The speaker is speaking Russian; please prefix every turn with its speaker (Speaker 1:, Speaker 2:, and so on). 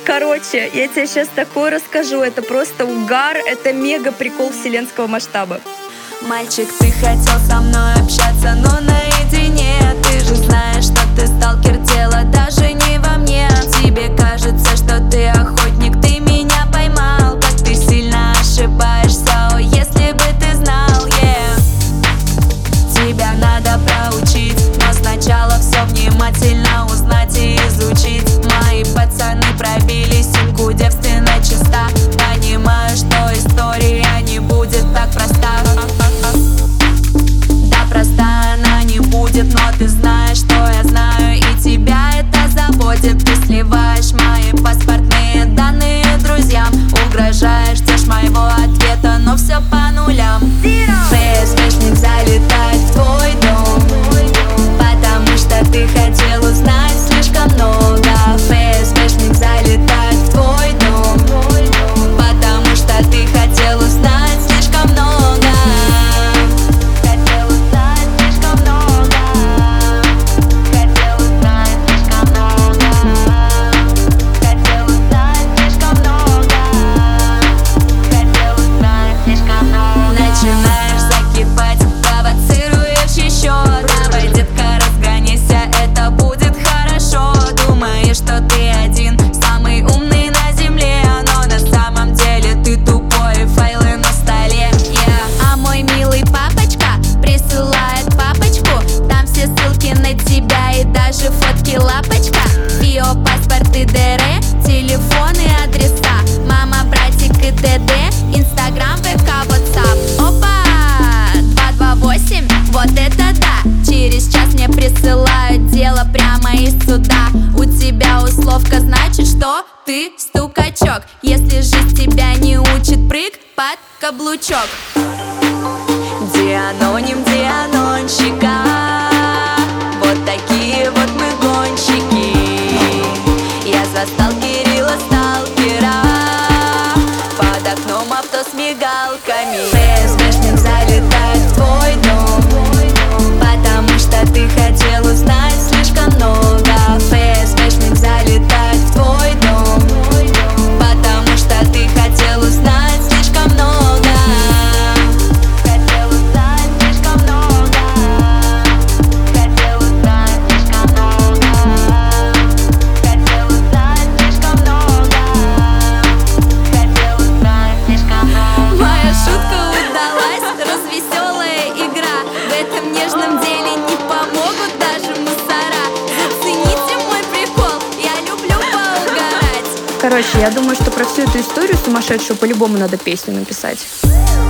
Speaker 1: Короче, я тебе сейчас такое расскажу. Это просто угар, это мега прикол вселенского масштаба.
Speaker 2: Мальчик, ты хотел со мной общаться, но наедине. Ты же знаешь, что ты сталкер, дело даже не во мне. Тебе кажется, что ты охотник, ты меня поймал. Как ты сильно ошибаешься, о, если бы ты знал, Тебя надо проучить, но сначала все внимательно узнать и изучить. Мои пацаны пробили симку девственно чиста. Понимаю, что история не будет так проста. Да, проста она не будет, но ты знаешь, что я знаю, и тебя это заводит. Ты сливаешь мои паспортные данные друзьям, угрожаешь, ждешь моего ответа, но все по нулям. ФСБшник залетает в твой дом, потому что ты хотел узнать слишком много. ФСБшник залетает в твой дом, потому что ты хотел узнать слишком много. Хотел узнать слишком много. Хотел узнать слишком много. Хотел узнать слишком много. Хотел узнать слишком много. Начинаешь закипать, провоцируешь еще. Давай, детка, разгонися, это будет хорошо. Думаешь, что ты один, самый умный на земле, но на самом деле ты тупой, файлы на столе, А мой милый папочка присылает папочку, там все ссылки на тебя и даже фотки лапочка. Био, паспорт и ДР, телефоны, адреса, мама, братик и ДД, Инстаграм, ВК, Ватсап. Опа! 228, вот это да! Через час мне присылают дело прямо из суда. У тебя условка, значит, что ты стукачок, если жизнь тебя не учит, прыг под каблучок. Дианоним, дианонщика, вот такие вот мы гонщики. Я застал Кирилла сталкера под окном авто с мигалками. ФСБшник залетает в твой дом, потому что ты хотел узнать слишком много. ФСБшник залетает в твой дом, потому что ты хотел узнать слишком много. Хотел узнать слишком много. Хотел узнать слишком много. Хотел узнать слишком много. Хотел узнать слишком много. Моя шутка удалась, развеселая игра. В этом нежном деле не помогут даже мусора. Зацените мой прикол, я люблю поугарать.
Speaker 1: Короче, я думаю, что про всю эту историю сумасшедшую по-любому надо песню написать.